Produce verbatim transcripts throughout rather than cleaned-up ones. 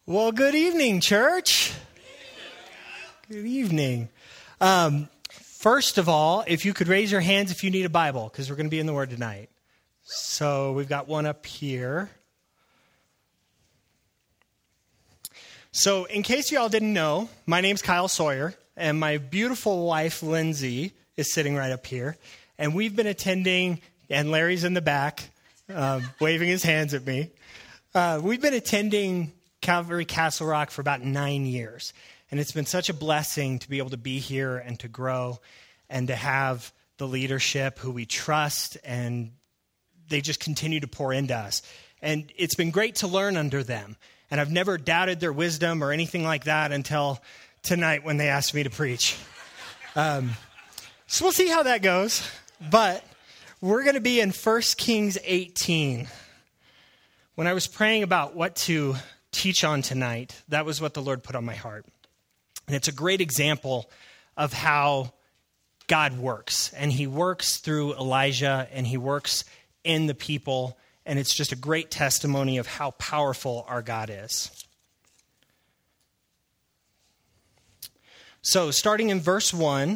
Well, good evening, church. Good evening. Um, first of all, if you could raise your hands if you need a Bible, because we're going to be in the Word tonight. So we've got one up here. So in case you all didn't know, my name's Kyle Sawyer, and my beautiful wife, Lindsay, is sitting right up here. And we've been attending, and Larry's in the back, um, waving his hands at me. Uh, we've been attending Calvary Castle Rock for about nine years. And it's been such a blessing to be able to be here and to grow and to have the leadership who we trust, and they just continue to pour into us. And it's been great to learn under them. And I've never doubted their wisdom or anything like that until tonight when they asked me to preach. Um, so we'll see how that goes. But we're going to be in First Kings eighteen. When I was praying about what to teach on tonight, that was what the Lord put on my heart. And it's a great example of how God works. And he works through Elijah, and he works in the people. And it's just a great testimony of how powerful our God is. So starting in verse one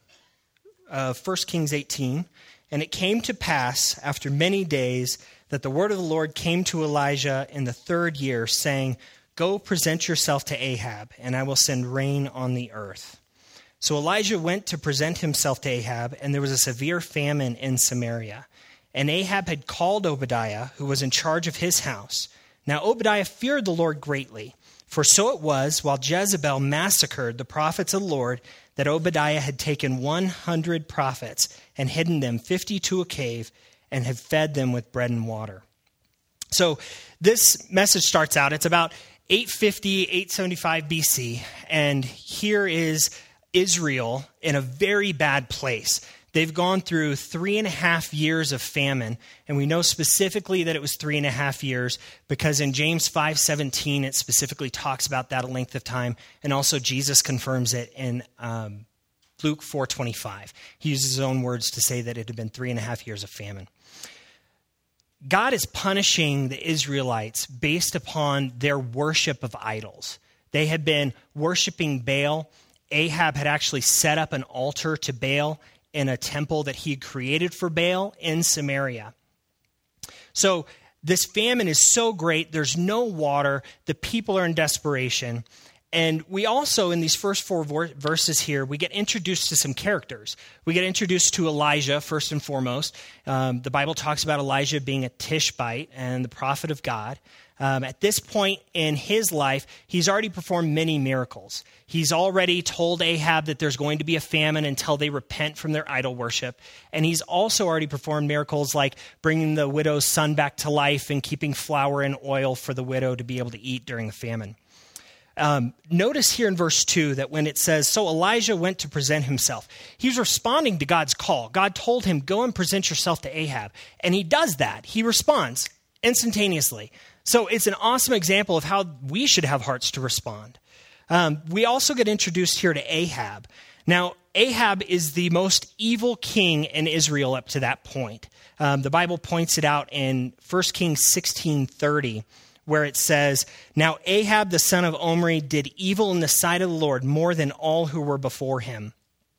of First Kings eighteen, and it came to pass after many days that the word of the Lord came to Elijah in the third year, saying, "Go present yourself to Ahab, and I will send rain on the earth." So Elijah went to present himself to Ahab, and there was a severe famine in Samaria. And Ahab had called Obadiah, who was in charge of his house. Now Obadiah feared the Lord greatly, for so it was, while Jezebel massacred the prophets of the Lord, that Obadiah had taken one hundred prophets and hidden them fifty to a cave, and had fed them with bread and water. So this message starts out, it's about eight fifty, eight seventy-five B C, and here is Israel in a very bad place. They've gone through three and a half years of famine, and we know specifically that it was three and a half years because in James five seventeen, it specifically talks about that length of time, and also Jesus confirms it in um, Luke four twenty-five. He uses his own words to say that it had been three and a half years of famine. God is punishing the Israelites based upon their worship of idols. They had been worshiping Baal. Ahab had actually set up an altar to Baal in a temple that he had created for Baal in Samaria. So this famine is so great. There's no water. The people are in desperation. And we also, in these first four verses here, we get introduced to some characters. We get introduced to Elijah, first and foremost. Um, the Bible talks about Elijah being a Tishbite and the prophet of God. Um, at this point in his life, he's already performed many miracles. He's already told Ahab that there's going to be a famine until they repent from their idol worship. And he's also already performed miracles like bringing the widow's son back to life and keeping flour and oil for the widow to be able to eat during the famine. Um, notice here in verse two that when it says, so Elijah went to present himself, he's responding to God's call. God told him, go and present yourself to Ahab. And he does that. He responds instantaneously. So it's an awesome example of how we should have hearts to respond. Um, we also get introduced here to Ahab. Now, Ahab is the most evil king in Israel up to that point. Um, the Bible points it out in First Kings sixteen thirty. Where it says, now Ahab the son of Omri did evil in the sight of the Lord more than all who were before him.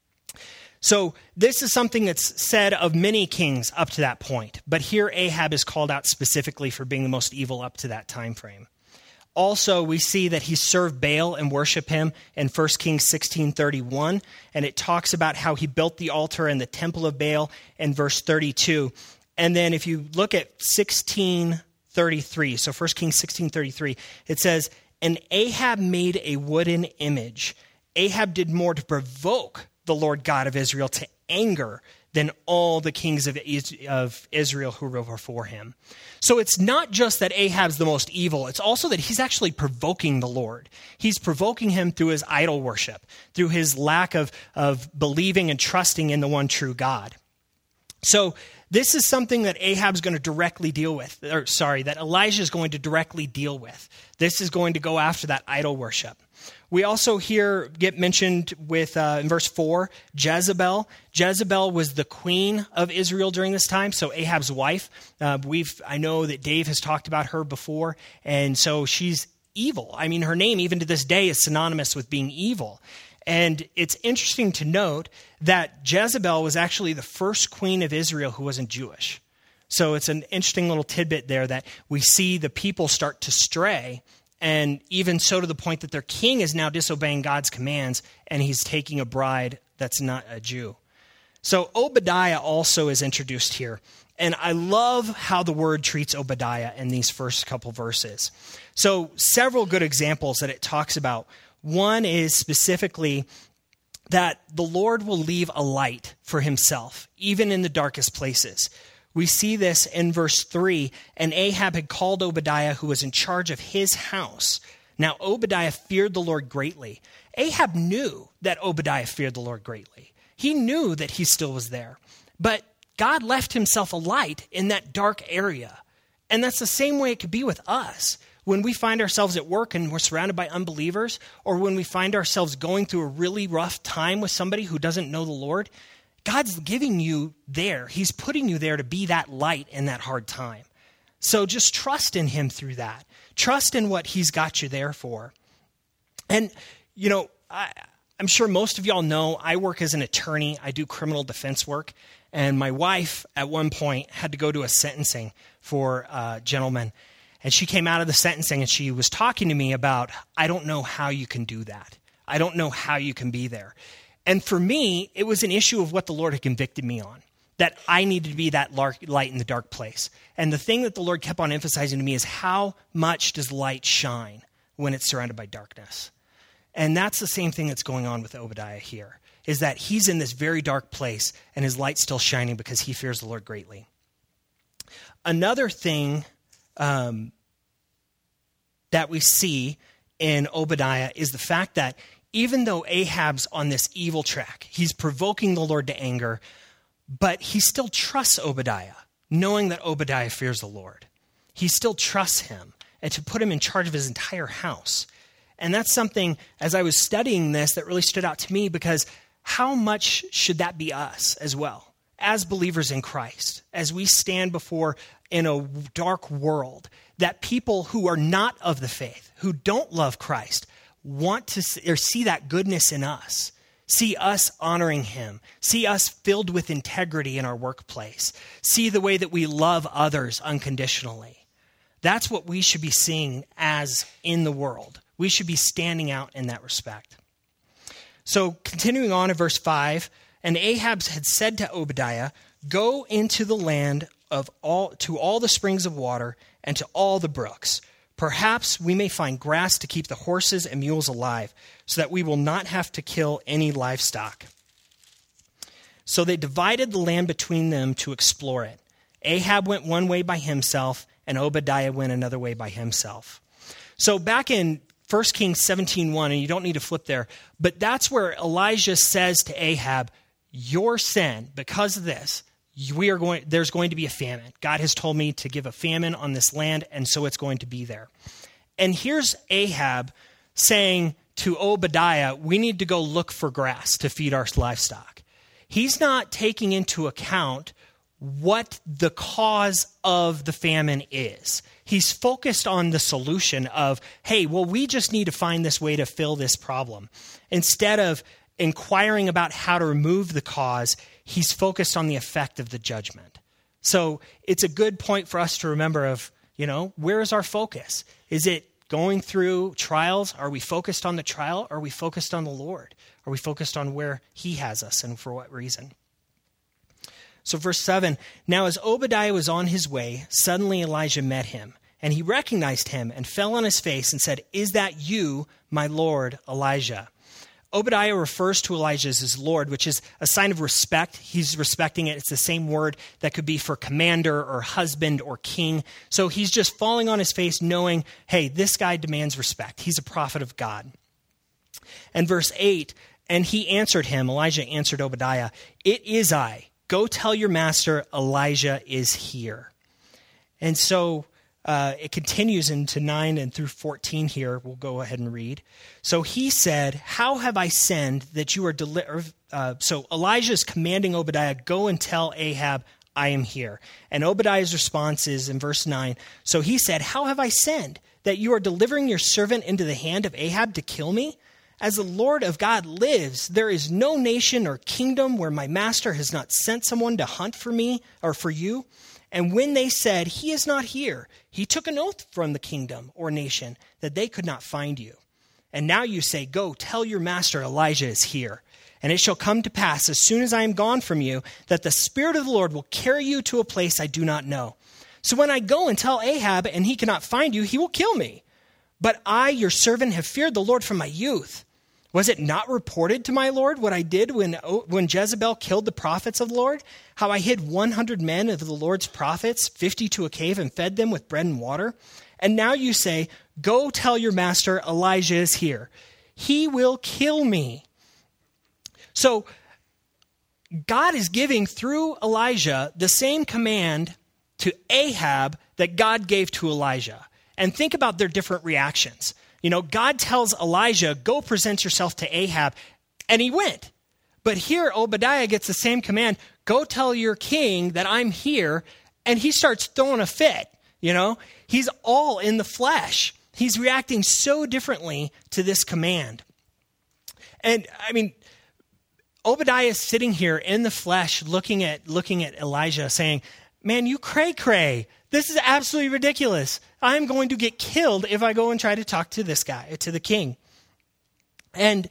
So this is something that's said of many kings up to that point. But here Ahab is called out specifically for being the most evil up to that time frame. Also, we see that he served Baal and worshiped him in First Kings sixteen thirty-one. And it talks about how he built the altar and the temple of Baal in verse thirty-two. And then if you look at sixteen thirty-three, so First Kings sixteen thirty-three, it says, and Ahab made a wooden image. Ahab did more to provoke the Lord God of Israel to anger than all the kings of Israel who were before him. So it's not just that Ahab's the most evil, it's also that he's actually provoking the Lord. He's provoking him through his idol worship, through his lack of, of believing and trusting in the one true God. So this is something that Ahab's going to directly deal with, or sorry, that Elijah is going to directly deal with. This is going to go after that idol worship. We also here get mentioned with, uh, in verse four, Jezebel. Jezebel was the queen of Israel during this time, so Ahab's wife. Uh, we've I know that Dave has talked about her before, and so she's evil. I mean, her name, even to this day, is synonymous with being evil. And it's interesting to note that Jezebel was actually the first queen of Israel who wasn't Jewish. So it's an interesting little tidbit there that we see the people start to stray, and even so to the point that their king is now disobeying God's commands, and he's taking a bride that's not a Jew. So Obadiah also is introduced here. And I love how the word treats Obadiah in these first couple verses. So several good examples that it talks about. One is specifically that the Lord will leave a light for himself, even in the darkest places. We see this in verse three, and Ahab had called Obadiah, who was in charge of his house. Now Obadiah feared the Lord greatly. Ahab knew that Obadiah feared the Lord greatly. He knew that he still was there. But God left himself a light in that dark area. And that's the same way it could be with us. When we find ourselves at work and we're surrounded by unbelievers, or when we find ourselves going through a really rough time with somebody who doesn't know the Lord, God's giving you there. He's putting you there to be that light in that hard time. So just trust in him through that. Trust in what he's got you there for. And, you know, I, I'm sure most of y'all know I work as an attorney. I do criminal defense work. And my wife, at one point, had to go to a sentencing for a gentleman. And she came out of the sentencing and she was talking to me about, I don't know how you can do that. I don't know how you can be there. And for me, it was an issue of what the Lord had convicted me on, that I needed to be that light in the dark place. And the thing that the Lord kept on emphasizing to me is how much does light shine when it's surrounded by darkness? And that's the same thing that's going on with Obadiah here, is that he's in this very dark place and his light's still shining because he fears the Lord greatly. Another thing um, that we see in Obadiah is the fact that even though Ahab's on this evil track, he's provoking the Lord to anger, but he still trusts Obadiah, knowing that Obadiah fears the Lord. He still trusts him and to put him in charge of his entire house. And that's something, as I was studying this, that really stood out to me, because how much should that be us as well, as believers in Christ, as we stand before in a dark world, that people who are not of the faith, who don't love Christ, want to see, or see that goodness in us, see us honoring him, see us filled with integrity in our workplace, see the way that we love others unconditionally. That's what we should be seeing as in the world. We should be standing out in that respect. So continuing on in verse five, and Ahab had said to Obadiah, go into the land of all to all the springs of water and to all the brooks. Perhaps we may find grass to keep the horses and mules alive, so that we will not have to kill any livestock. So they divided the land between them to explore it. Ahab went one way by himself, and Obadiah went another way by himself. So back in First Kings seventeen one, and you don't need to flip there, but that's where Elijah says to Ahab, your sin, because of this, we are going. there's going to be a famine. God has told me to give a famine on this land, and so it's going to be there. And here's Ahab saying to Obadiah, we need to go look for grass to feed our livestock. He's not taking into account what the cause of the famine is. He's focused on the solution of, hey, well, we just need to find this way to fill this problem. Instead of inquiring about how to remove the cause, he's focused on the effect of the judgment. So it's a good point for us to remember of, you know, where is our focus? Is it going through trials? Are we focused on the trial? Or are we focused on the Lord? Are we focused on where he has us and for what reason? So verse seven, now as Obadiah was on his way, suddenly Elijah met him, and he recognized him and fell on his face and said, is that you, my Lord, Elijah? Obadiah refers to Elijah as his Lord, which is a sign of respect. He's respecting it. It's the same word that could be for commander or husband or king. So he's just falling on his face knowing, hey, this guy demands respect. He's a prophet of God. And verse eight, and he answered him, Elijah answered Obadiah, it is I. Go tell your master Elijah is here. And so uh, it continues into nine and through fourteen here. We'll go ahead and read. So he said, how have I sinned that you are delivered? Uh, so Elijah is commanding Obadiah, go and tell Ahab, I am here. And Obadiah's response is in verse nine. So he said, how have I sinned that you are delivering your servant into the hand of Ahab to kill me? As the Lord of God lives, there is no nation or kingdom where my master has not sent someone to hunt for me or for you. And when they said, he is not here, he took an oath from the kingdom or nation that they could not find you. And now you say, go, tell your master Elijah is here. And it shall come to pass as soon as I am gone from you, that the Spirit of the Lord will carry you to a place I do not know. So when I go and tell Ahab and he cannot find you, he will kill me. But I, your servant, have feared the Lord from my youth. Was it not reported to my Lord what I did when, when Jezebel killed the prophets of the Lord? How I hid one hundred men of the Lord's prophets, fifty to a cave, and fed them with bread and water? And now you say, go tell your master Elijah is here. He will kill me. So God is giving through Elijah the same command to Ahab that God gave to Elijah. And think about their different reactions. You know, God tells Elijah, go present yourself to Ahab, and he went. But here Obadiah gets the same command, go tell your king that I'm here, and he starts throwing a fit, you know. He's all in the flesh. He's reacting so differently to this command. And, I mean, Obadiah is sitting here in the flesh looking at looking at Elijah saying, man, you cray-cray. This is absolutely ridiculous. I'm going to get killed if I go and try to talk to this guy, to the king. And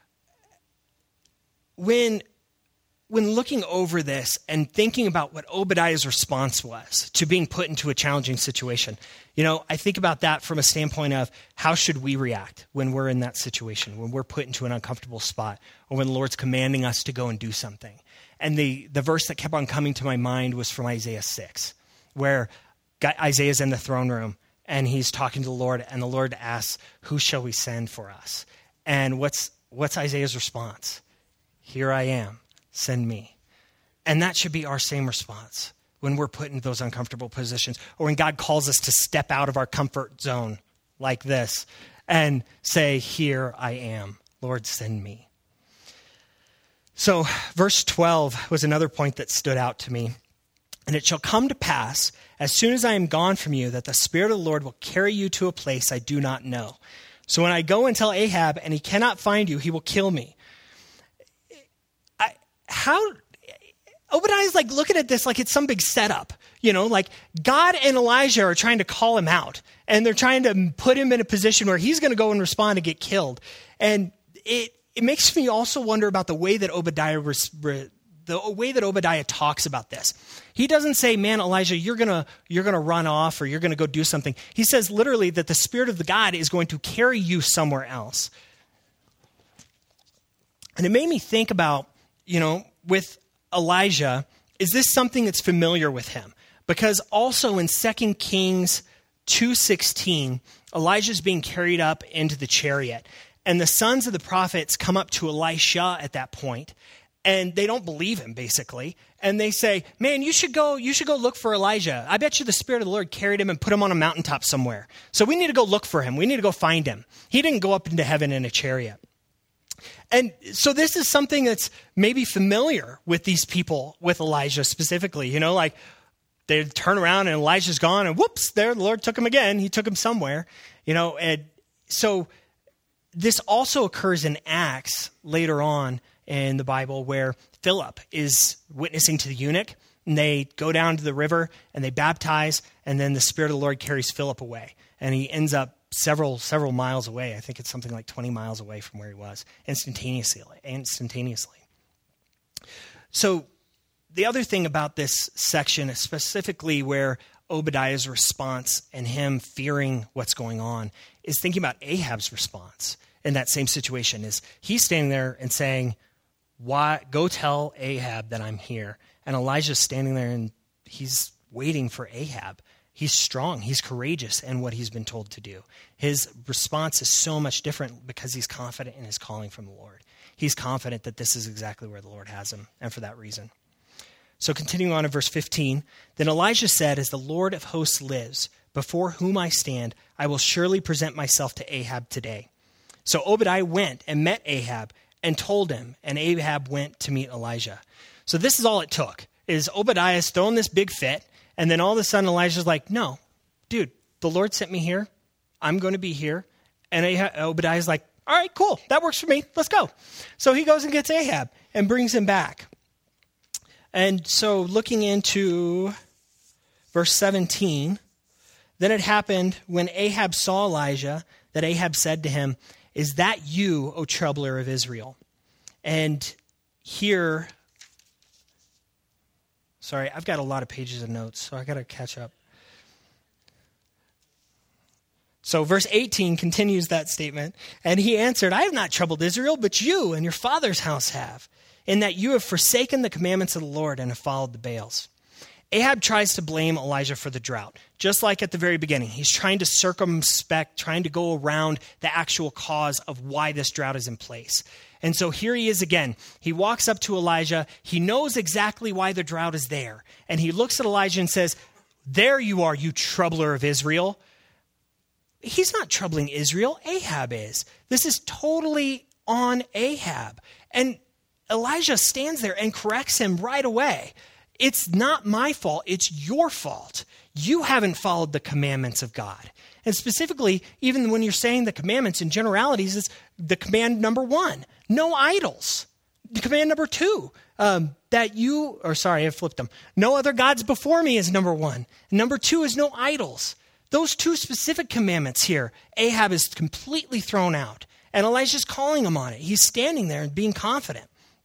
when, when looking over this and thinking about what Obadiah's response was to being put into a challenging situation, you know, I think about that from a standpoint of how should we react when we're in that situation, when we're put into an uncomfortable spot, or when the Lord's commanding us to go and do something. And the, the verse that kept on coming to my mind was from Isaiah six, where Isaiah's in the throne room and he's talking to the Lord, and the Lord asks, who shall we send for us? And what's what's Isaiah's response? Here I am, send me. And that should be our same response when we're put in those uncomfortable positions, or when God calls us to step out of our comfort zone like this and say, here I am, Lord, send me. So verse twelve was another point that stood out to me. And it shall come to pass, as soon as I am gone from you, that the Spirit of the Lord will carry you to a place I do not know. So when I go and tell Ahab and he cannot find you, he will kill me. I, how, Obadiah's like looking at this like it's some big setup. You know, like God and Elijah are trying to call him out. And they're trying to put him in a position where he's going to go and respond and get killed. And it it makes me also wonder about the way that Obadiah res, re, the way that Obadiah talks about this. He doesn't say, man, Elijah, you're going to you're going to run off or you're going to go do something. He says literally that the Spirit of the God is going to carry you somewhere else. And it made me think about, you know, with Elijah, is this something that's familiar with him? Because also in Second Kings two sixteen, Elijah's being carried up into the chariot. And the sons of the prophets come up to Elisha at that point, and they don't believe him, basically. And they say, man, you should go, you should go look for Elijah. I bet you the Spirit of the Lord carried him and put him on a mountaintop somewhere. So we need to go look for him. We need to go find him. He didn't go up into heaven in a chariot. And so this is something that's maybe familiar with these people, with Elijah specifically. You know, like they turn around and Elijah's gone and whoops, there, the Lord took him again. He took him somewhere, you know. And so this also occurs in Acts later on in the Bible where Philip is witnessing to the eunuch, and they go down to the river and they baptize, and then the Spirit of the Lord carries Philip away, and he ends up several several miles away. I think it's something like twenty miles away from where he was, instantaneously. Instantaneously. So the other thing about this section, specifically where Obadiah's response and him fearing what's going on, is thinking about Ahab's response in that same situation. Is he's standing there and saying, "Why? Go tell Ahab that I'm here." And Elijah's standing there and he's waiting for Ahab. He's strong. He's courageous in what he's been told to do. His response is so much different because he's confident in his calling from the Lord. He's confident that this is exactly where the Lord has him, and for that reason. So continuing on in verse fifteen, then Elijah said, "As the Lord of hosts lives, before whom I stand, I will surely present myself to Ahab today." So Obadiah went and met Ahab and told him, and Ahab went to meet Elijah. So this is all it took. is Obadiah's throwing this big fit, and then all of a sudden Elijah's like, no, dude, the Lord sent me here. I'm going to be here. And Ahab, Obadiah's like, all right, cool. That works for me. Let's go. So he goes and gets Ahab and brings him back. And so looking into verse seventeen, then it happened when Ahab saw Elijah that Ahab said to him, is that you, O troubler of Israel? And here, sorry, I've got a lot of pages of notes, so I got to catch up. So verse eighteen continues that statement. And he answered, I have not troubled Israel, but you and your father's house have, in that you have forsaken the commandments of the Lord and have followed the Baals. Ahab tries to blame Elijah for the drought, just like at the very beginning. He's trying to circumspect, trying to go around the actual cause of why this drought is in place. And so here he is again. He walks up to Elijah. He knows exactly why the drought is there. And he looks at Elijah and says, there you are, you troubler of Israel. He's not troubling Israel. Ahab is. This is totally on Ahab. And Elijah stands there and corrects him right away. It's not my fault. It's your fault. You haven't followed the commandments of God. And specifically, even when you're saying the commandments in generalities, it's the command number one, no idols. The command number two, um, that you, or sorry, I flipped them. No other gods before me is number one. And number two is no idols. Those two specific commandments here, Ahab is completely thrown out. And Elijah's calling him on it. He's standing there and being confident.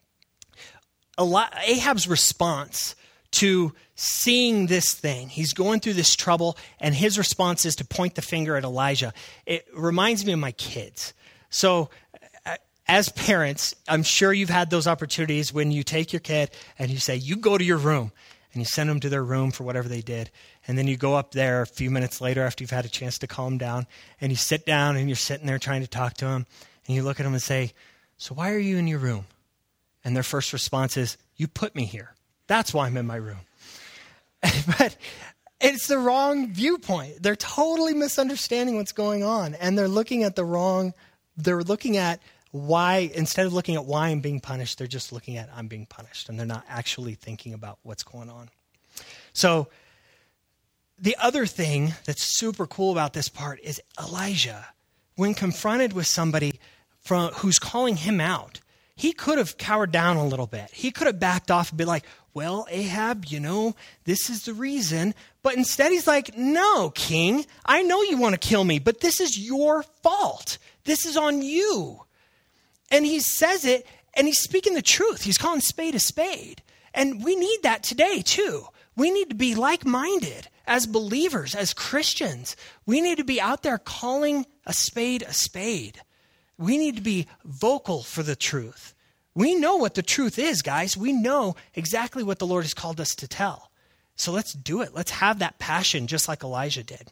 Ahab's response to seeing this thing, he's going through this trouble, and his response is to point the finger at Elijah. It reminds me of my kids. So as parents, I'm sure you've had those opportunities when you take your kid and you say, you go to your room, and you send them to their room for whatever they did. And then you go up there a few minutes later after you've had a chance to calm down, and you sit down and you're sitting there trying to talk to them, and you look at them and say, so why are you in your room? And their first response is, you put me here. That's why I'm in my room. But it's the wrong viewpoint. They're totally misunderstanding what's going on. And they're looking at the wrong, they're looking at why, instead of looking at why I'm being punished, they're just looking at I'm being punished. And they're not actually thinking about what's going on. So the other thing that's super cool about this part is Elijah, when confronted with somebody from who's calling him out, he could have cowered down a little bit. He could have backed off and been like, well, Ahab, you know, this is the reason. But instead he's like, no, king, I know you want to kill me, but this is your fault. This is on you. And he says it, and he's speaking the truth. He's calling spade a spade. And we need that today, too. We need to be like-minded as believers, as Christians. We need to be out there calling a spade a spade. We need to be vocal for the truth. We know what the truth is, guys. We know exactly what the Lord has called us to tell. So let's do it. Let's have that passion just like Elijah did.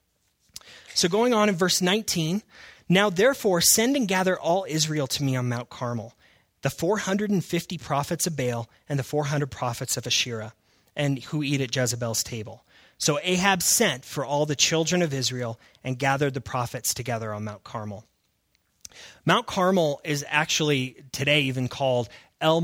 So going on in verse nineteen, now therefore send and gather all Israel to me on Mount Carmel, the four hundred fifty prophets of Baal and the four hundred prophets of Asherah, and who eat at Jezebel's table. So Ahab sent for all the children of Israel and gathered the prophets together on Mount Carmel. Mount Carmel is actually today even called El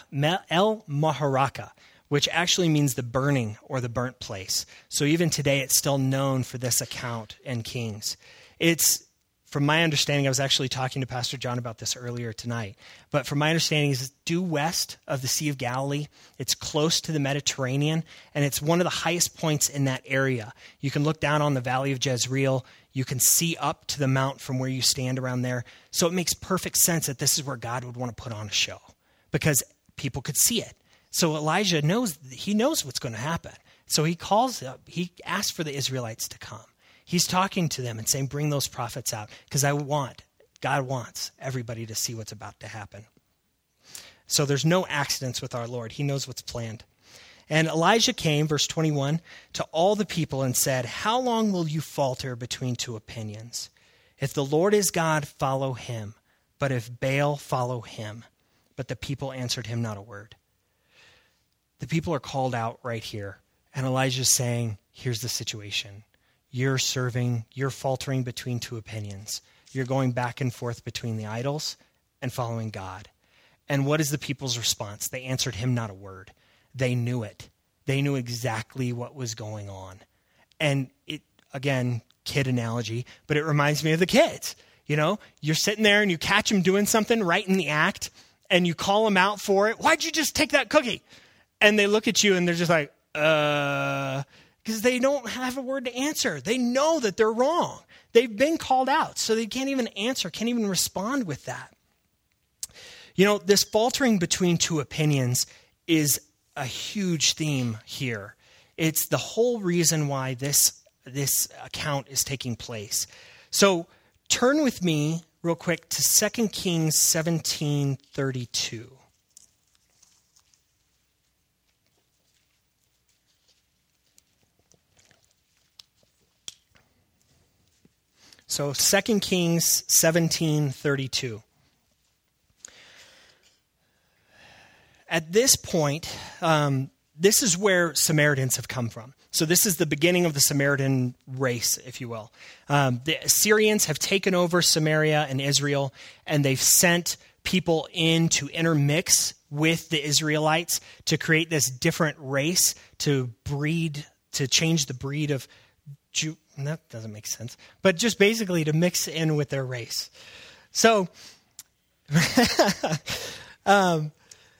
Maharaka, which actually means the burning or the burnt place. So even today it's still known for this account in Kings. It's, from my understanding, I was actually talking to Pastor John about this earlier tonight, but from my understanding it's due west of the Sea of Galilee. It's close to the Mediterranean, and it's one of the highest points in that area. You can look down on the Valley of Jezreel. You can see up to the mount from where you stand around there. So it makes perfect sense that this is where God would want to put on a show because people could see it. So Elijah knows, he knows what's going to happen. So he calls up, he asks for the Israelites to come. He's talking to them and saying, bring those prophets out because I want, God wants everybody to see what's about to happen. So there's no accidents with our Lord. He knows what's planned. And Elijah came, verse twenty-one, to all the people and said, how long will you falter between two opinions? If the Lord is God, follow him. But if Baal, follow him. But the people answered him not a word. The people are called out right here. And Elijah's saying, here's the situation. You're serving, you're faltering between two opinions. You're going back and forth between the idols and following God. And what is the people's response? They answered him not a word. they knew it. They knew exactly what was going on. And it, again, kid analogy, but it reminds me of the kids. You know, you're sitting there and you catch them doing something right in the act and you call them out for it. Why'd you just take that cookie? And they look at you and they're just like, uh, because they don't have a word to answer. They know that they're wrong. They've been called out, so they can't even answer, can't even respond with that. You know, this faltering between two opinions is a huge theme here. It's the whole reason why this, this account is taking place. So turn with me real quick to Second Kings seventeen thirty-two. So Second Kings seventeen thirty-two. At this point, um, this is where Samaritans have come from. So this is the beginning of the Samaritan race, if you will. Um, the Assyrians have taken over Samaria and Israel, and they've sent people in to intermix with the Israelites to create this different race, to breed, to change the breed of Jew. That doesn't make sense. But just basically to mix in with their race. So, um,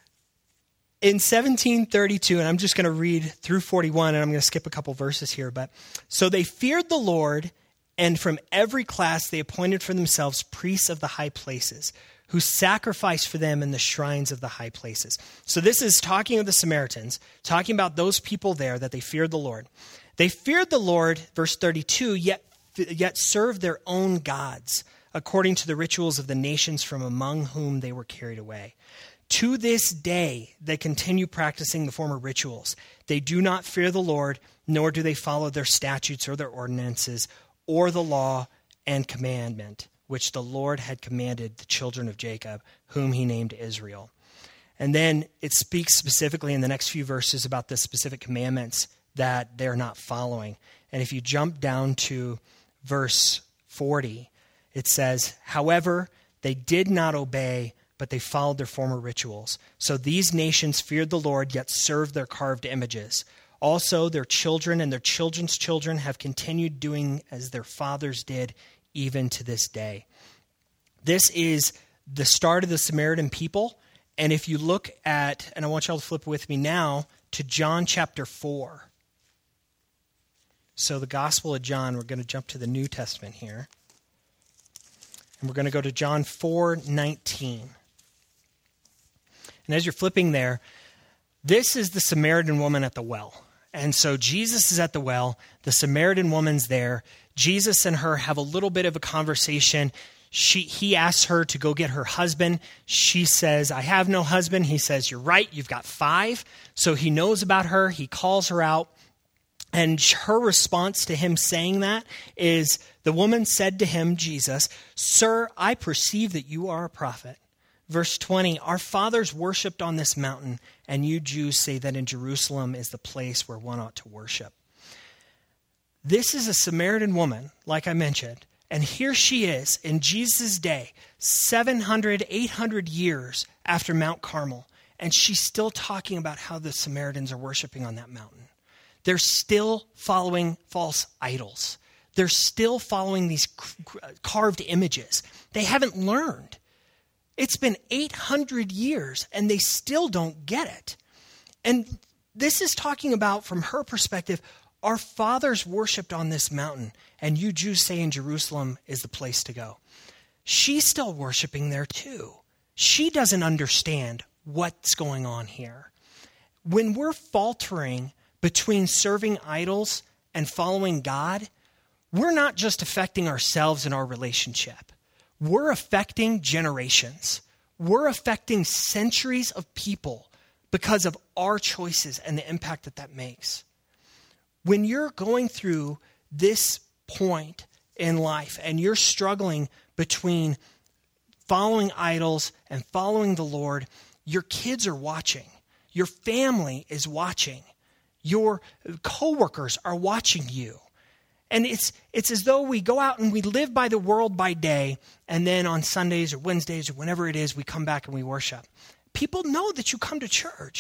in seventeen thirty-two, and I'm just going to read through forty-one, and I'm going to skip a couple verses here. But so they feared the Lord, and from every class they appointed for themselves priests of the high places, who sacrificed for them in the shrines of the high places. So this is talking of the Samaritans, talking about those people there that they feared the Lord. They feared the Lord, verse thirty-two, yet, yet served their own gods, according to the rituals of the nations from among whom they were carried away. To this day, they continue practicing the former rituals. They do not fear the Lord, nor do they follow their statutes or their ordinances, or the law and commandment, which the Lord had commanded the children of Jacob, whom he named Israel. And then it speaks specifically in the next few verses about the specific commandments that they're not following. And if you jump down to verse forty, it says, however, they did not obey, but they followed their former rituals. So these nations feared the Lord, yet served their carved images. Also, their children and their children's children have continued doing as their fathers did, even to this day. This is the start of the Samaritan people. And if you look at, and I want y'all to flip with me now to John chapter four. So the Gospel of John, we're going to jump to the New Testament here. And we're going to go to John four nineteen. And as you're flipping there, this is the Samaritan woman at the well. And so Jesus is at the well. The Samaritan woman's there. Jesus and her have a little bit of a conversation. She, he asks her to go get her husband. She says, I have no husband. He says, you're right, you've got five. So he knows about her. He calls her out. And her response to him saying that is, the woman said to him, Jesus, Sir, I perceive that you are a prophet. Verse twenty, our fathers worshipped on this mountain, and you Jews say that in Jerusalem is the place where one ought to worship. This is a Samaritan woman, like I mentioned, and here she is in Jesus' day, seven hundred, eight hundred years after Mount Carmel, and she's still talking about how the Samaritans are worshiping on that mountain. They're still following false idols. They're still following these carved images. They haven't learned. It's been eight hundred years, and they still don't get it. And this is talking about, from her perspective, our fathers worshipped on this mountain, and you Jews say in Jerusalem is the place to go. She's still worshiping there too. She doesn't understand what's going on here. When we're faltering between serving idols and following God, we're not just affecting ourselves and our relationship. We're affecting generations. We're affecting centuries of people because of our choices and the impact that that makes. When you're going through this point in life and you're struggling between following idols and following the Lord, your kids are watching. Your family is watching. Your coworkers are watching you. And it's it's as though we go out and we live by the world by day, and then on Sundays or Wednesdays or whenever it is, we come back and we worship. People know that you come to church.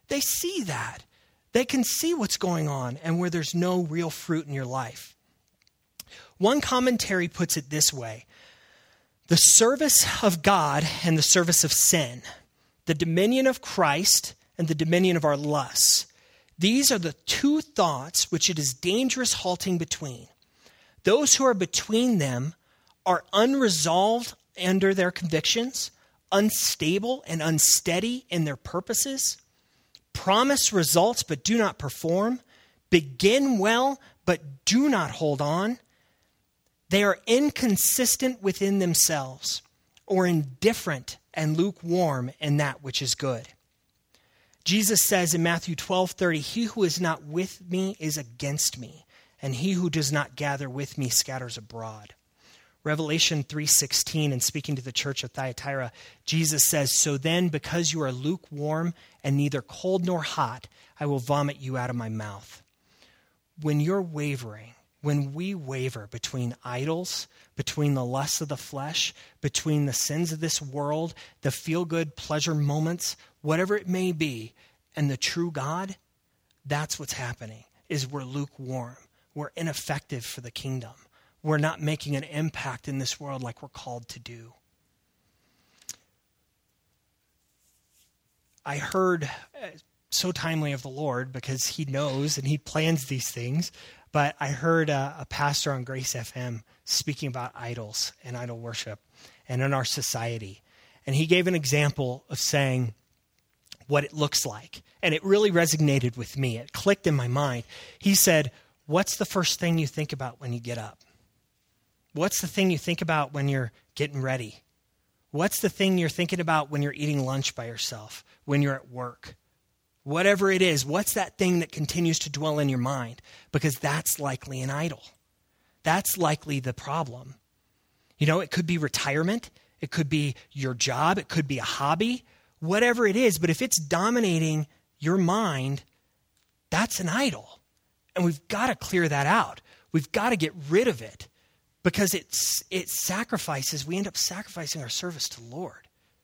they see that. They can see what's going on and where there's no real fruit in your life. One commentary puts it this way: the service of God and the service of sin, the dominion of Christ and the dominion of our lusts. These are the two thoughts which it is dangerous halting between. Those who are between them are unresolved under their convictions, unstable and unsteady in their purposes, promise results but do not perform, begin well but do not hold on. They are inconsistent within themselves, or indifferent and lukewarm in that which is good. Jesus says in Matthew twelve thirty, "He who is not with me is against me, and he who does not gather with me scatters abroad." Revelation three sixteen, and speaking to the church of Thyatira, Jesus says, "So then, because you are lukewarm and neither cold nor hot, I will vomit you out of my mouth." When you're wavering, when we waver between idols, between the lusts of the flesh, between the sins of this world, the feel-good pleasure moments, whatever it may be, and the true God, that's what's happening, is we're lukewarm. We're ineffective for the kingdom. We're not making an impact in this world like we're called to do. I heard so timely of the Lord, because he knows and he plans these things, but I heard a, a pastor on Grace F M speaking about idols and idol worship and in our society. And he gave an example of saying what it looks like. And it really resonated with me. It clicked in my mind. He said, "What's the first thing you think about when you get up? What's the thing you think about when you're getting ready? What's the thing you're thinking about when you're eating lunch by yourself, when you're at work? Whatever it is, what's that thing that continues to dwell in your mind? Because that's likely an idol. That's likely the problem. You know, it could be retirement. It could be your job. It could be a hobby. Whatever it is, but if it's dominating your mind, that's an idol. And we've got to clear that out. We've got to get rid of it, because it's it sacrifices, we end up sacrificing our service to the Lord.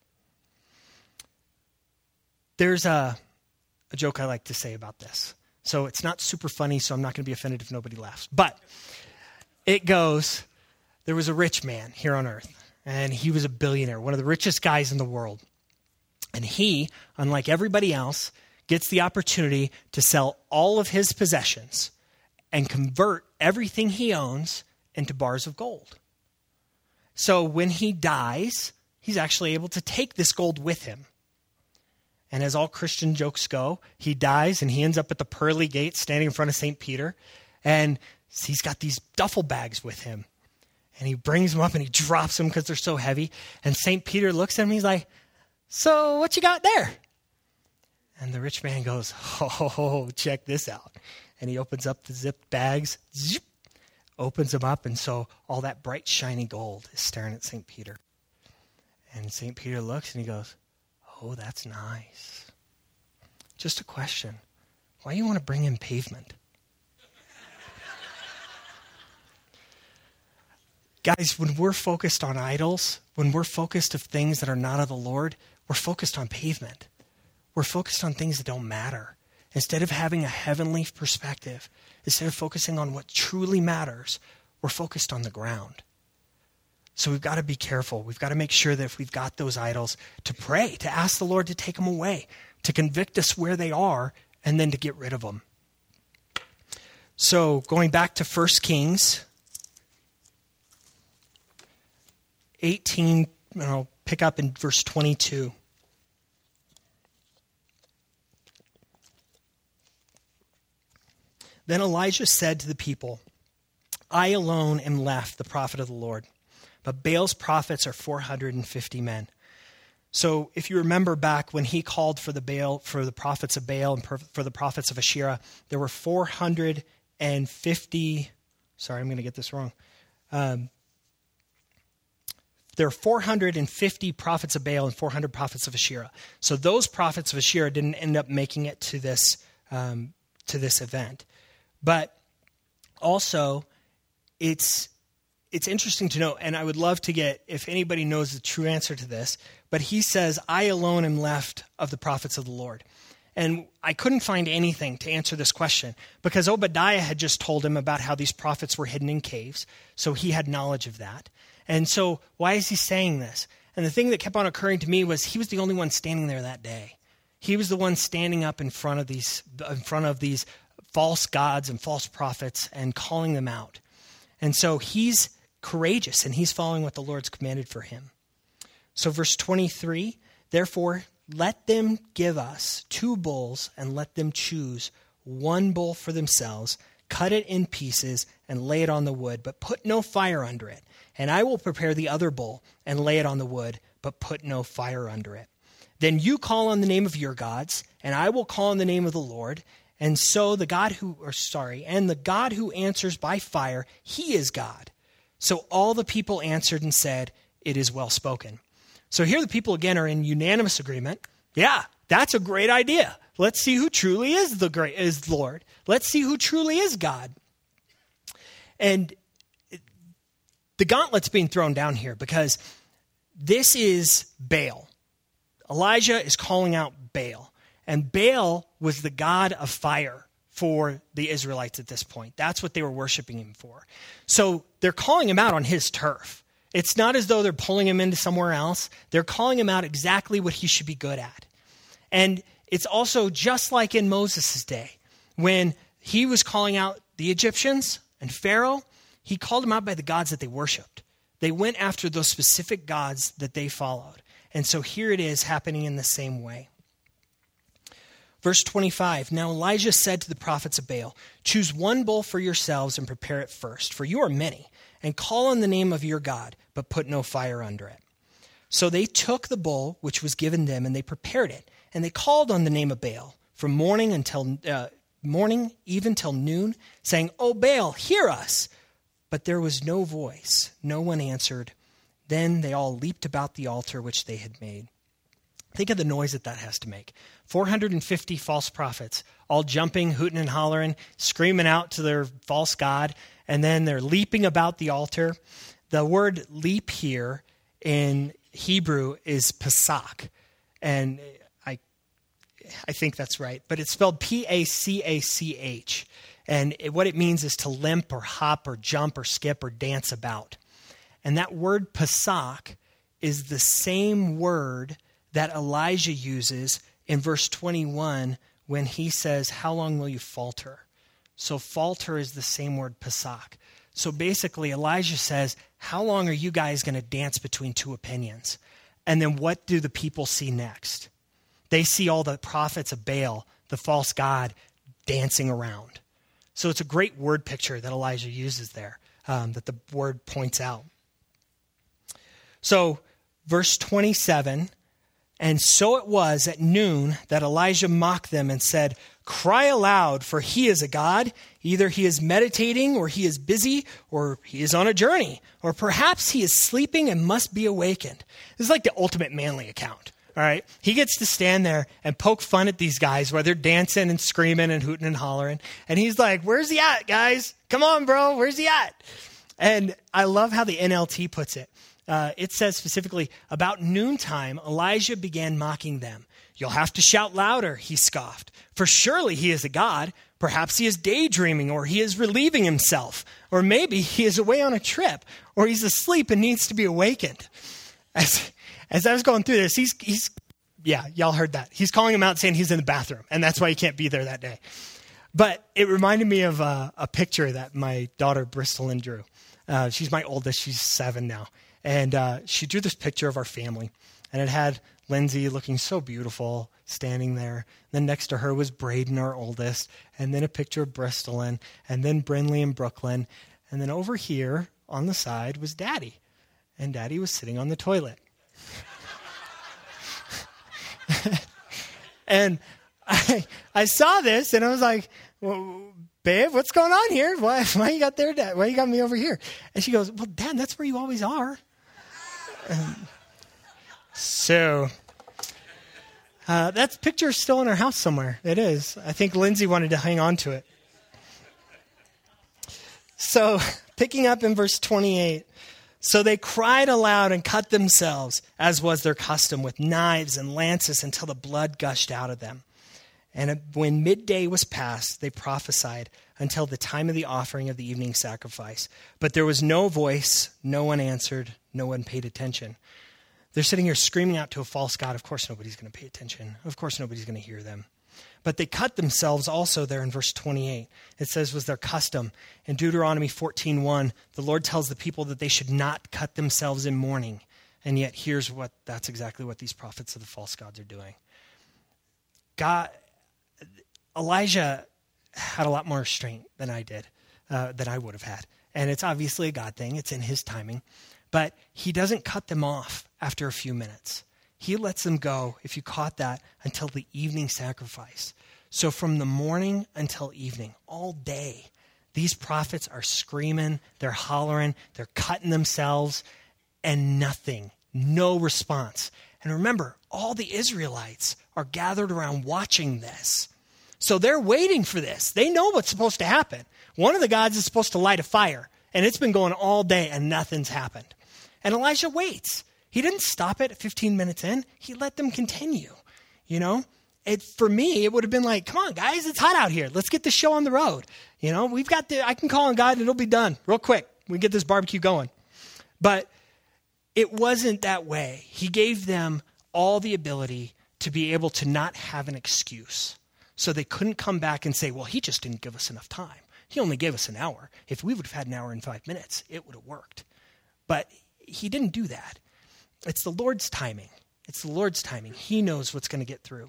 There's a, a joke I like to say about this. So it's not super funny, so I'm not going to be offended if nobody laughs. But it goes, there was a rich man here on earth, and he was a billionaire, one of the richest guys in the world. And he, unlike everybody else, gets the opportunity to sell all of his possessions and convert everything he owns into bars of gold. So when he dies, he's actually able to take this gold with him. And as all Christian jokes go, he dies and he ends up at the pearly gates standing in front of Saint Peter. And he's got these duffel bags with him. And he brings them up and he drops them because they're so heavy. And Saint Peter looks at him and he's like, "So what you got there?" And the rich man goes, "Oh, check this out." And he opens up the zipped bags, zip, opens them up, and so all that bright, shiny gold is staring at Saint Peter. And Saint Peter looks and he goes, "Oh, that's nice. Just a question. Why do you want to bring in pavement?" Guys, when we're focused on idols, when we're focused of things that are not of the Lord, we're focused on pavement. We're focused on things that don't matter. Instead of having a heavenly perspective, instead of focusing on what truly matters, we're focused on the ground. So we've got to be careful. We've got to make sure that if we've got those idols, to pray, to ask the Lord to take them away, to convict us where they are, and then to get rid of them. So going back to First Kings eighteen, and I'll pick up in verse twenty-two. Then Elijah said to the people, "I alone am left, the prophet of the Lord, but Baal's prophets are four hundred fifty men." So if you remember back when he called for the Baal, for the prophets of Baal and for the prophets of Asherah, there were four hundred fifty, sorry, I'm going to get this wrong. Um, there are four hundred fifty prophets of Baal and four hundred prophets of Asherah. So those prophets of Asherah didn't end up making it to this, um, to this event. But also, it's it's interesting to know, and I would love to get, if anybody knows the true answer to this, but he says, "I alone am left of the prophets of the Lord." And I couldn't find anything to answer this question because Obadiah had just told him about how these prophets were hidden in caves. So he had knowledge of that. And so why is he saying this? And the thing that kept on occurring to me was he was the only one standing there that day. He was the one standing up in front of these, in front of these false gods and false prophets and calling them out. And so he's courageous and he's following what the Lord's commanded for him. So verse twenty-three, therefore, let them give us two bulls and let them choose one bull for themselves, cut it in pieces and lay it on the wood, but put no fire under it. And I will prepare the other bull and lay it on the wood, but put no fire under it. Then you call on the name of your gods, and I will call on the name of the Lord. And so the God who, or sorry, and the God who answers by fire, he is God. So all the people answered and said, it is well spoken. So here the people again are in unanimous agreement. Yeah, that's a great idea. Let's see who truly is the great is Lord. Let's see who truly is God. And the gauntlet's being thrown down here because this is Baal. Elijah is calling out Baal. And Baal was the god of fire for the Israelites at this point. That's what they were worshiping him for. So they're calling him out on his turf. It's not as though they're pulling him into somewhere else. They're calling him out exactly what he should be good at. And it's also just like in Moses' day, when he was calling out the Egyptians and Pharaoh, he called them out by the gods that they worshiped. They went after those specific gods that they followed. And so here it is happening in the same way. Verse twenty-five, now Elijah said to the prophets of Baal, choose one bull for yourselves and prepare it first, for you are many, and call on the name of your God, but put no fire under it. So they took the bull which was given them, and they prepared it, and they called on the name of Baal from morning until uh, morning, even till noon, saying, O Baal, hear us. But there was no voice. No one answered. Then they all leaped about the altar which they had made. Think of the noise that that has to make. four hundred fifty false prophets, all jumping, hooting and hollering, screaming out to their false god, and then they're leaping about the altar. The word leap here in Hebrew is pasak, and I I think that's right, but it's spelled P A C A C H, and it, what it means is to limp or hop or jump or skip or dance about. And that word pasak is the same word that Elijah uses in verse twenty-one when he says, how long will you falter? So falter is the same word pasak. So basically Elijah says, how long are you guys going to dance between two opinions? And then what do the people see next? They see all the prophets of Baal, the false god, dancing around. So it's a great word picture that Elijah uses there, um, that the word points out. So verse twenty-seven, and so it was at noon that Elijah mocked them and said, cry aloud, for he is a god. Either he is meditating, or he is busy, or he is on a journey, or perhaps he is sleeping and must be awakened. This is like the ultimate manly account. All right. He gets to stand there and poke fun at these guys while they're dancing and screaming and hooting and hollering. And he's like, where's he at, guys? Come on, bro. Where's he at? And I love how the N L T puts it. Uh, it says specifically, about noontime, Elijah began mocking them. You'll have to shout louder, he scoffed. For surely he is a god. Perhaps he is daydreaming, or he is relieving himself. Or maybe he is away on a trip, or he's asleep and needs to be awakened. As, as I was going through this, he's, he's, yeah, y'all heard that. He's calling him out saying he's in the bathroom, and that's why he can't be there that day. But it reminded me of a, a picture that my daughter Bristolyn drew. Uh, she's my oldest. She's seven now. And uh, she drew this picture of our family. And it had Lindsay looking so beautiful, standing there. Then next to her was Braden, our oldest. And then a picture of Bristolyn. And then Brinley and Brooklyn. And then over here on the side was Daddy. And Daddy was sitting on the toilet. And I, I saw this and I was like, well, babe, what's going on here? Why, why you got there, Dad? Why you got me over here? And she goes, well, Dad, that's where you always are. Um, so uh, that picture is still in our house somewhere. It is. I think Lindsay wanted to hang on to it. So picking up in verse twenty-eight. So they cried aloud and cut themselves, as was their custom, with knives and lances until the blood gushed out of them. And when midday was past, they prophesied until the time of the offering of the evening sacrifice. But there was no voice, no one answered, no one paid attention. They're sitting here screaming out to a false god. Of course nobody's going to pay attention. Of course nobody's going to hear them. But they cut themselves also there in verse twenty-eight. It says was their custom. In Deuteronomy fourteen one, the Lord tells the people that they should not cut themselves in mourning. And yet here's what, that's exactly what these prophets of the false gods are doing. God, Elijah had a lot more restraint than I did, uh, than I would have had. And it's obviously a God thing. It's in his timing. But he doesn't cut them off after a few minutes. He lets them go, if you caught that, until the evening sacrifice. So from the morning until evening, all day, these prophets are screaming, they're hollering, they're cutting themselves, and nothing, no response. And remember, all the Israelites are gathered around watching this. So they're waiting for this. They know what's supposed to happen. One of the gods is supposed to light a fire, and it's been going all day, and nothing's happened. And Elijah waits. He didn't stop it fifteen minutes in. He let them continue. You know, it, for me, it would have been like, come on, guys, it's hot out here. Let's get the show on the road. You know, we've got the, I can call on God and it'll be done real quick. We get this barbecue going. But it wasn't that way. He gave them all the ability to be able to not have an excuse. So they couldn't come back and say, well, he just didn't give us enough time. He only gave us an hour. If we would have had an hour and five minutes, it would have worked. But he didn't do that. It's the Lord's timing. It's the Lord's timing. He knows what's going to get through.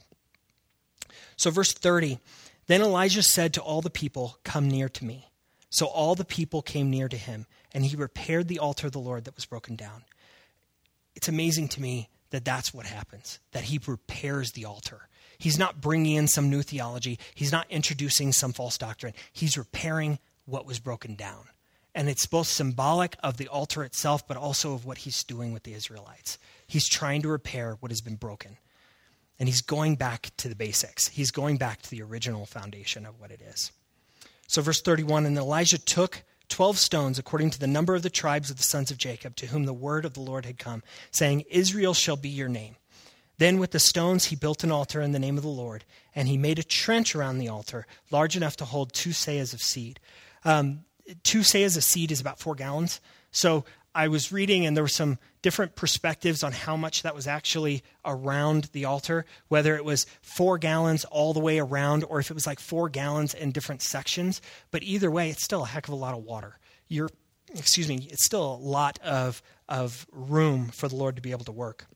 So verse thirty, then Elijah said to all the people, come near to me. So all the people came near to him, and he repaired the altar of the Lord that was broken down. It's amazing to me that that's what happens, that he repairs the altar. He's not bringing in some new theology. He's not introducing some false doctrine. He's repairing what was broken down. And it's both symbolic of the altar itself, but also of what he's doing with the Israelites. He's trying to repair what has been broken. And he's going back to the basics. He's going back to the original foundation of what it is. So verse thirty-one, and Elijah took twelve stones according to the number of the tribes of the sons of Jacob, to whom the word of the Lord had come, saying, Israel shall be your name. Then with the stones he built an altar in the name of the Lord, and he made a trench around the altar, large enough to hold two seahs of seed. Um, two seahs of seed is about four gallons. So I was reading, and there were some different perspectives on how much that was actually around the altar, whether it was four gallons all the way around, or if it was like four gallons in different sections. But either way, it's still a heck of a lot of water. You're, excuse me, it's still a lot of, of room for the Lord to be able to work.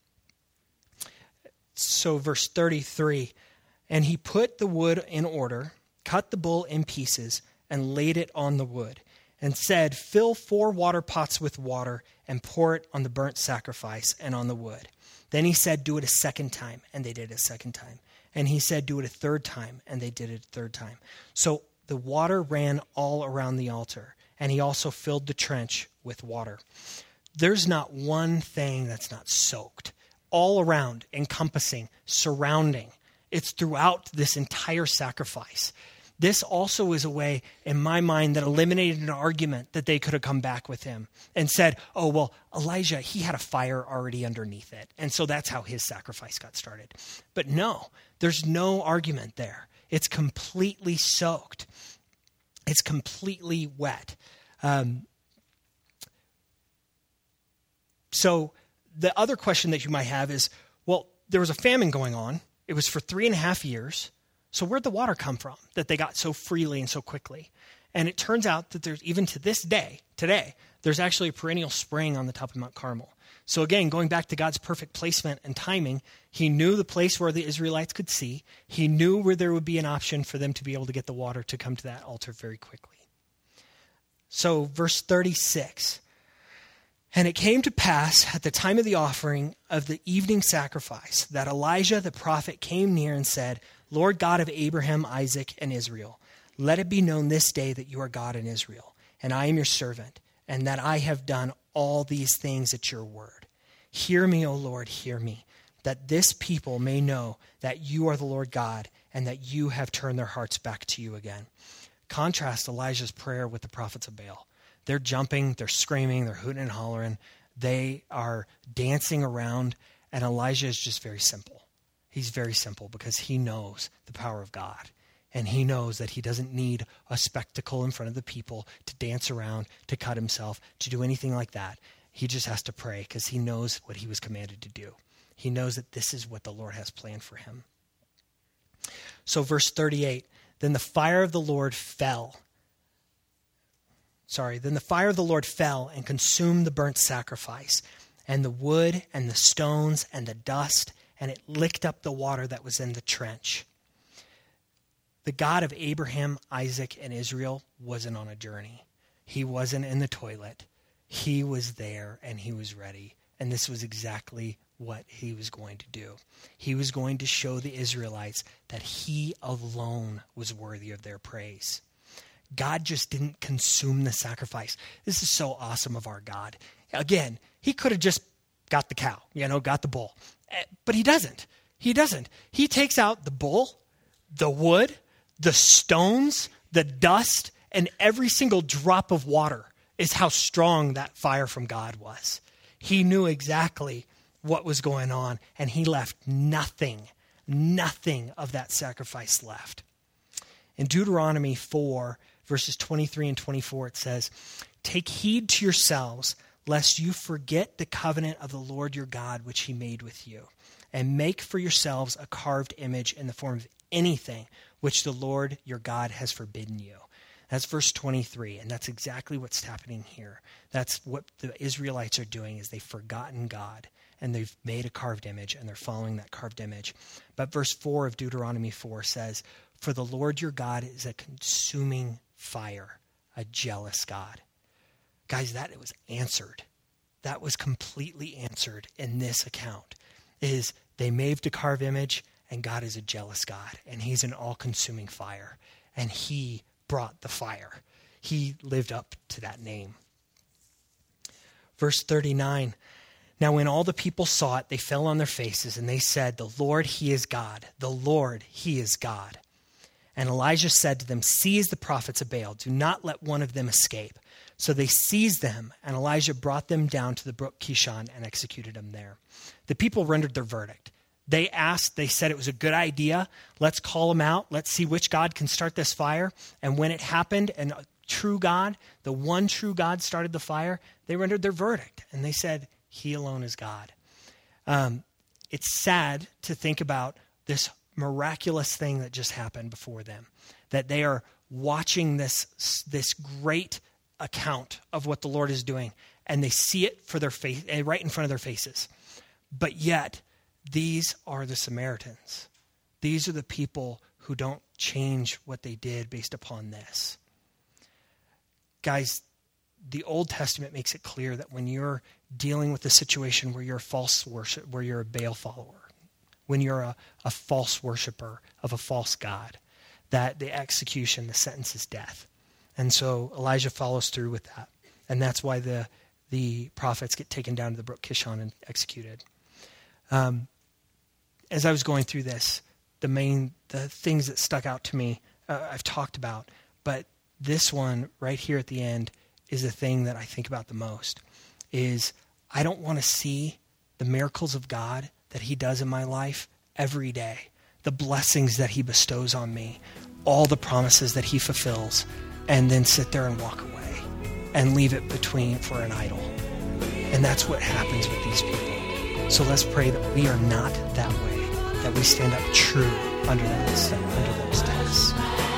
So verse thirty-three, and he put the wood in order, cut the bull in pieces, and laid it on the wood, and said, fill four water pots with water, and pour it on the burnt sacrifice and on the wood. Then he said, do it a second time, and they did it a second time. And he said, do it a third time, and they did it a third time. So the water ran all around the altar, and he also filled the trench with water. There's not one thing that's not soaked. All around, encompassing, surrounding. It's throughout this entire sacrifice. This also is a way, in my mind, that eliminated an argument that they could have come back with him and said, oh, well, Elijah, he had a fire already underneath it. And so that's how his sacrifice got started. But no, there's no argument there. It's completely soaked. It's completely wet. Um, so the other question that you might have is, well, there was a famine going on. It was for three and a half years. So where'd the water come from that they got so freely and so quickly? And it turns out that there's, even to this day, today, there's actually a perennial spring on the top of Mount Carmel. So again, going back to God's perfect placement and timing, he knew the place where the Israelites could see. He knew where there would be an option for them to be able to get the water to come to that altar very quickly. So verse thirty-six, and it came to pass at the time of the offering of the evening sacrifice that Elijah the prophet came near and said, Lord God of Abraham, Isaac, and Israel, let it be known this day that you are God in Israel, and I am your servant, and that I have done all these things at your word. Hear me, O Lord, hear me, that this people may know that you are the Lord God, and that you have turned their hearts back to you again. Contrast Elijah's prayer with the prophets of Baal. They're jumping, they're screaming, they're hooting and hollering. They are dancing around, and Elijah is just very simple. He's very simple because he knows the power of God. And he knows that he doesn't need a spectacle in front of the people to dance around, to cut himself, to do anything like that. He just has to pray because he knows what he was commanded to do. He knows that this is what the Lord has planned for him. So verse thirty-eight, then the fire of the Lord fell. Sorry, then the fire of the Lord fell and consumed the burnt sacrifice and the wood and the stones and the dust, and it licked up the water that was in the trench. The God of Abraham, Isaac, and Israel wasn't on a journey. He wasn't in the toilet. He was there and he was ready. And this was exactly what he was going to do. He was going to show the Israelites that he alone was worthy of their praise. God just didn't consume the sacrifice. This is so awesome of our God. Again, he could have just got the cow, you know, got the bull. But he doesn't. He doesn't. He takes out the bull, the wood, the stones, the dust, and every single drop of water is how strong that fire from God was. He knew exactly what was going on, and he left nothing, nothing of that sacrifice left. In Deuteronomy four, verses twenty-three and twenty-four, it says, take heed to yourselves, lest you forget the covenant of the Lord your God, which he made with you, and make for yourselves a carved image in the form of anything which the Lord your God has forbidden you. That's verse twenty-three, and that's exactly what's happening here. That's what the Israelites are doing, is they've forgotten God, and they've made a carved image, and they're following that carved image. But verse four of Deuteronomy four says, for the Lord your God is a consuming fire, a jealous God. Guys, that was answered. That was completely answered in this account. Is they made a carved image, and God is a jealous God, and he's an all-consuming fire, and he brought the fire. He lived up to that name. Verse thirty-nine, now when all the people saw it, they fell on their faces, and they said, the Lord, he is God. The Lord, he is God. And Elijah said to them, seize the prophets of Baal. Do not let one of them escape. So they seized them, and Elijah brought them down to the brook Kishon and executed them there. The people rendered their verdict. They asked, they said it was a good idea. Let's call them out. Let's see which God can start this fire. And when it happened, and a true God, the one true God started the fire, they rendered their verdict. And they said, he alone is God. Um, it's sad to think about this miraculous thing that just happened before them, that they are watching this, this great account of what the Lord is doing, and they see it for their face, right in front of their faces. But yet, these are the Samaritans. These are the people who don't change what they did based upon this. Guys, the Old Testament makes it clear that when you're dealing with a situation where you're a false worship, where you're a Baal follower, when you're a, a false worshiper of a false God, that the execution, the sentence is death. And so Elijah follows through with that. And that's why the, the prophets get taken down to the brook Kishon and executed. Um, as I was going through this, the main, the things that stuck out to me, uh, I've talked about, but this one right here at the end is the thing that I think about the most, is I don't want to see the miracles of God that he does in my life every day, the blessings that he bestows on me, all the promises that he fulfills, and then sit there and walk away and leave it between for an idol. And that's what happens with these people. So let's pray that we are not that way, that we stand up true under those, under those tests.